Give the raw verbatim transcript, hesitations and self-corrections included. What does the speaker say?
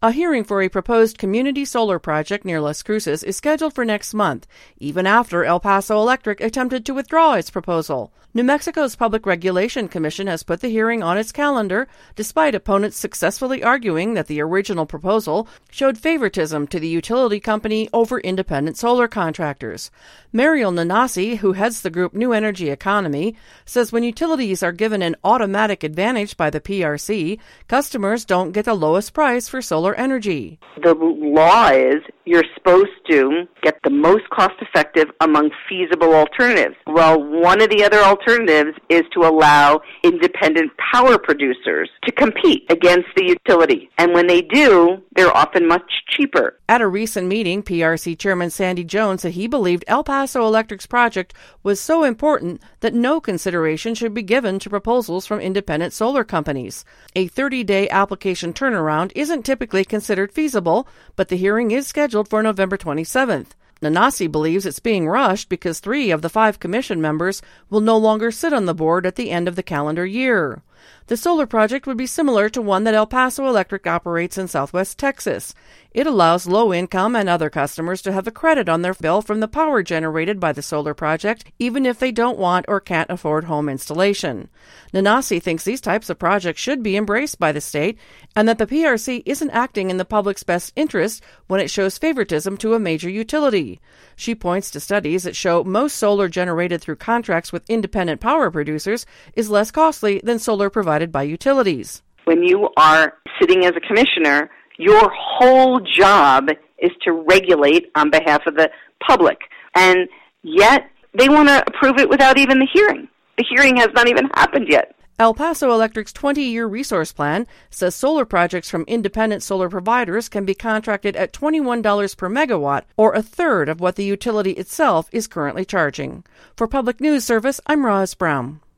A hearing for a proposed community solar project near Las Cruces is scheduled for next month, even after El Paso Electric attempted to withdraw its proposal. New Mexico's Public Regulation Commission has put the hearing on its calendar, despite opponents successfully arguing that the original proposal showed favoritism to the utility company over independent solar contractors. Mariel Nanasi, who heads the group New Energy Economy, says when utilities are given an automatic advantage by the P R C, customers don't get the lowest price for solar energy. The law is you're supposed to get the most cost-effective among feasible alternatives. Well, one of the other alternatives is to allow independent power producers to compete against the utility. And when they do, they're often much cheaper. At a recent meeting, P R C Chairman Sandy Jones said he believed El Paso Electric's project was so important that no consideration should be given to proposals from independent solar companies. A thirty-day application turnaround isn't typically considered feasible, but the hearing is scheduled for November twenty-seventh. Nanasi believes it's being rushed because three of the five commission members will no longer sit on the board at the end of the calendar year. The solar project would be similar to one that El Paso Electric operates in southwest Texas. It allows low-income and other customers to have a credit on their bill from the power generated by the solar project, even if they don't want or can't afford home installation. Nanasi thinks these types of projects should be embraced by the state and that the P R C isn't acting in the public's best interest when it shows favoritism to a major utility. She points to studies that show most solar generated through contracts with independent power producers is less costly than solar provided by utilities. When you are sitting as a commissioner, your whole job is to regulate on behalf of the public. And yet, they want to approve it without even the hearing. The hearing has not even happened yet. El Paso Electric's twenty-year resource plan says solar projects from independent solar providers can be contracted at twenty-one dollars per megawatt, or a third of what the utility itself is currently charging. For Public News Service, I'm Roz Brown.